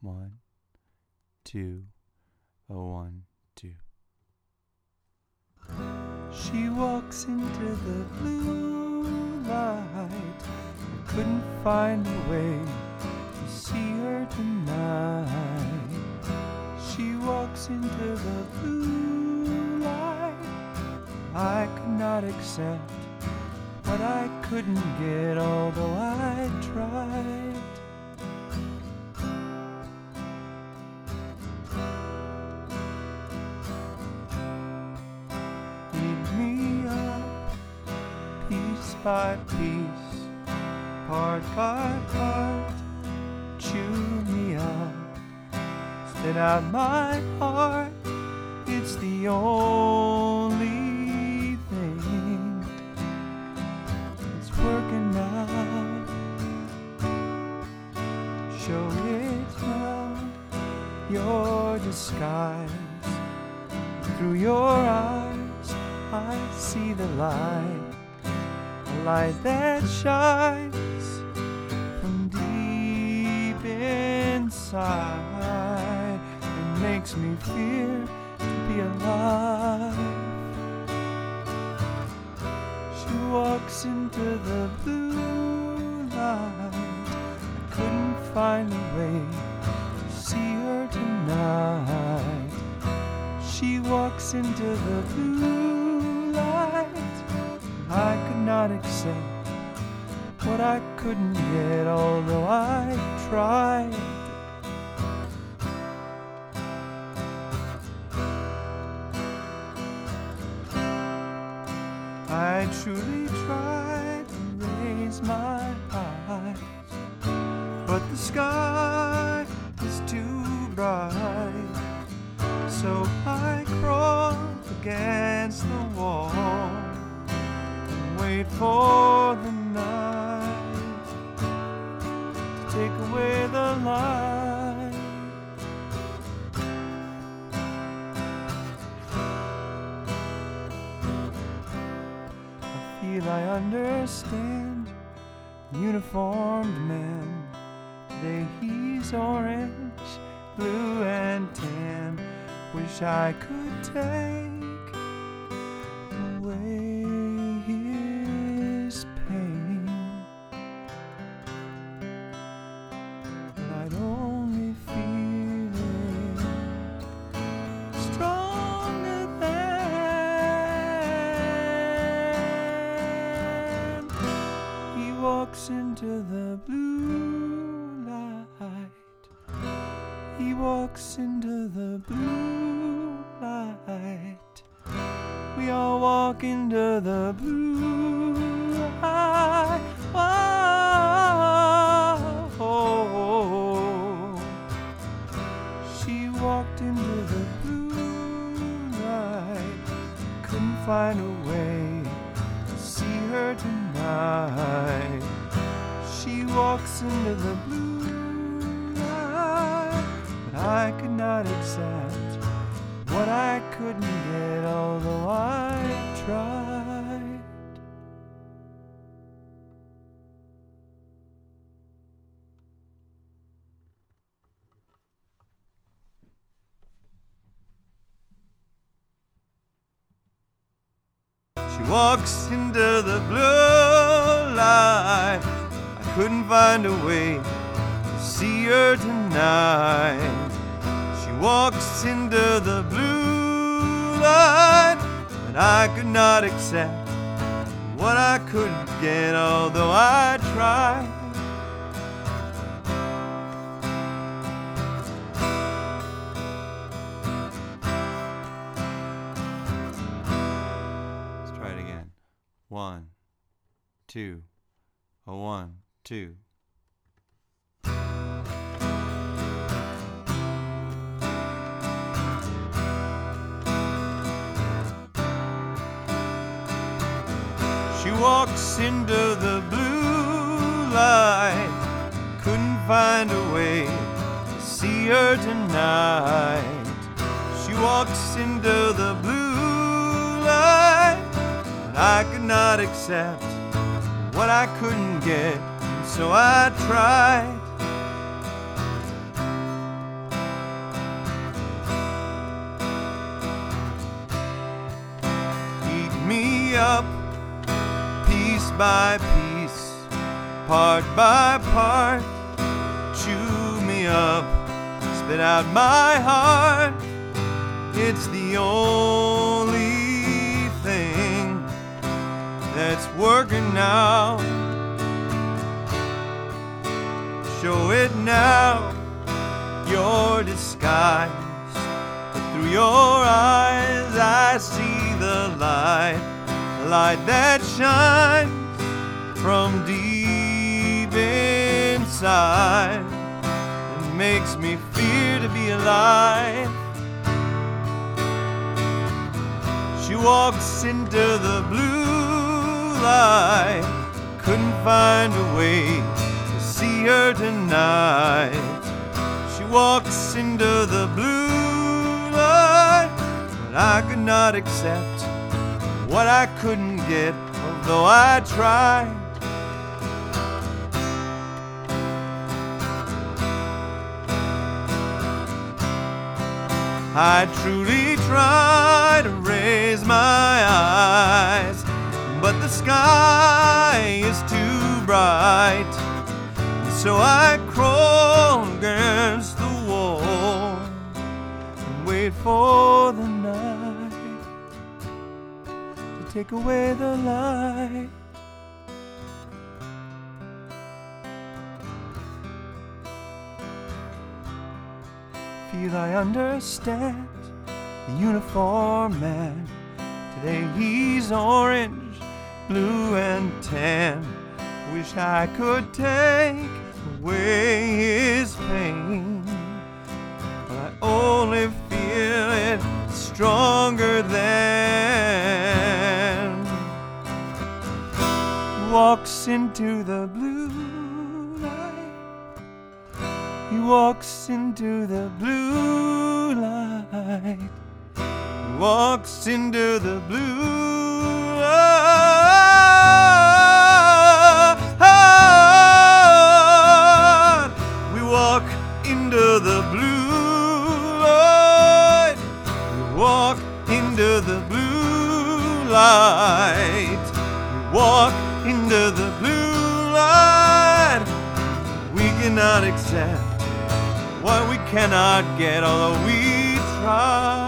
1, 2, a 1, 2. She walks into the blue light. I couldn't find a way to see her tonight. She walks into the blue light. I could not accept what I couldn't get, although I tried. Eat me up, piece by piece, part by part, chew me up, spit out my heart. It's the only thing that's working out. Show it round your disguise. Through your eyes I see the light, a light that shines from deep inside and makes me fear to be alive. She walks into the blue light. I couldn't find a way to see her tonight. She walks into the blue light. I could not accept what I couldn't get, although I tried. I truly tried to raise my eyes, but the sky is too bright. So I crawl against the wall and wait for the night to take away the light. I feel I understand the uniformed man. Today he's orange, blue and tan. Wish I could take away his pain, but I'd only feel it stronger than he walks into the blue light. He walks into the blue light. We all walk into the blue light. Whoa. She walked into the blue light. Couldn't find a way to see her tonight. She walks into the blue light. I could not accept what I couldn't get, although I tried. She walks into the blue light. I couldn't find a way to see her tonight. She walks into the blue light, but I could not accept what I couldn't get, although I tried. Let's try it again. 1, 2, a 1, 2. She walks into the blue light. Couldn't find a way to see her tonight. She walks into the blue light, but I could not accept what I couldn't get, so I tried. by piece, part by part, chew me up, spit out my heart. It's the only thing that's working now. Show it now, your disguise. But through your eyes I see the light that shines from deep inside and makes me fear to be alive. She walks into the blue light, couldn't find a way to see her tonight. She walks into the blue light, but I could not accept what I couldn't get, although I tried. I truly try to raise my eyes, but the sky is too bright. So I crawl against the wall and wait for the night to take away the light. Feel I understand the uniform man. Today he's orange, blue and tan. Wish I could take away his pain, but I only feel it stronger than. Walks into the blue light. He walks into the blue light. He walks into the blue light. We walk into the blue light. We walk into the blue light. We walk into the blue light. We cannot accept what we cannot get, although we try.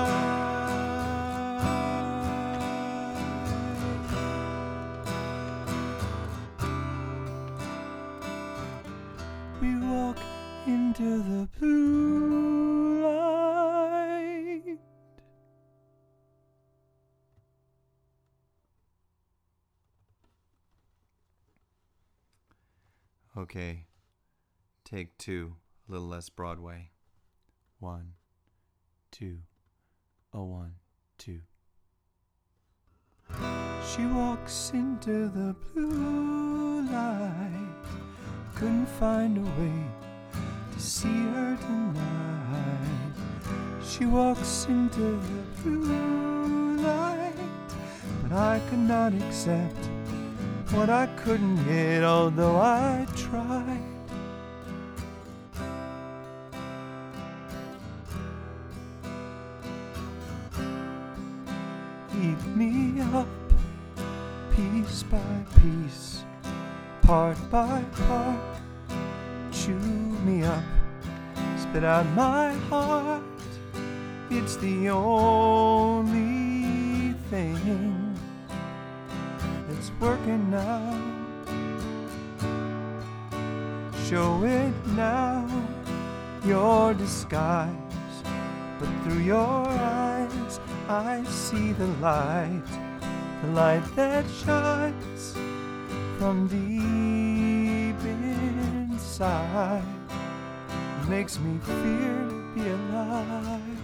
We walk into the blue light. Okay, take two. A little less Broadway. 1, 2, 1, 2. She walks into the blue light. Couldn't find a way to see her tonight. She walks into the blue light, but I could not accept what I couldn't get, although I tried. Eat me up, piece by piece, part by part. Chew me up, spit out my heart. It's the only thing that's working now. Show it now, your disguise. But through your eyes I see the light that shines from deep inside. Makes me fear to be alive.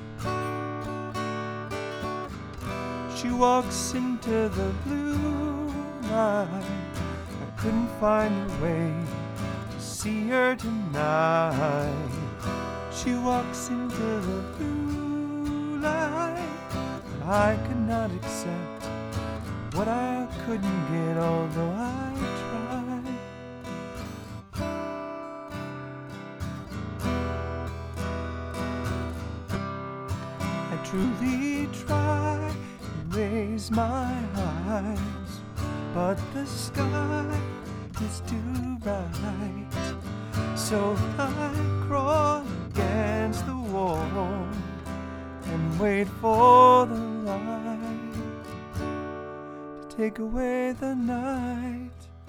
She walks into the blue light. I couldn't find a way to see her tonight. She walks into the blue light, but I could not accept what I couldn't get, although I tried. I truly try to raise my eyes, but the sky is too bright. So I crawl against the wall and wait for the light to take away the night.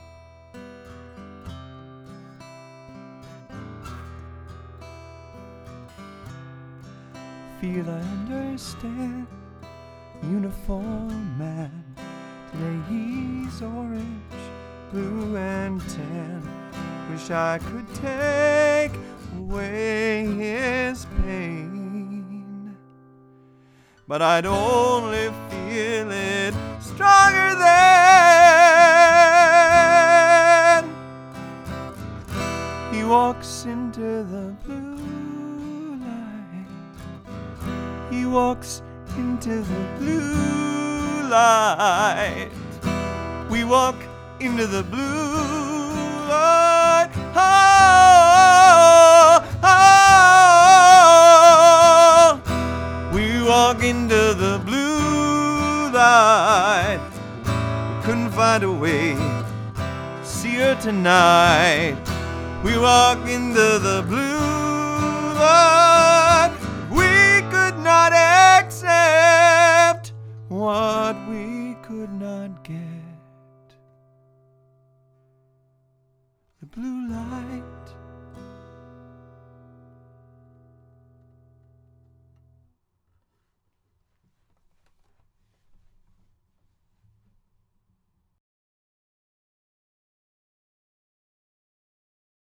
Feel I understand, uniform man. Today he's orange, blue and tan. Wish I could take away his pain, but I'd only feel it stronger then. He walks into the blue light. He walks into the blue light. We walk into the blue light. Oh, oh, oh. We walk into the blue light. We couldn't find a way to see her tonight. We walk into the blue light. We could not accept what we could not get.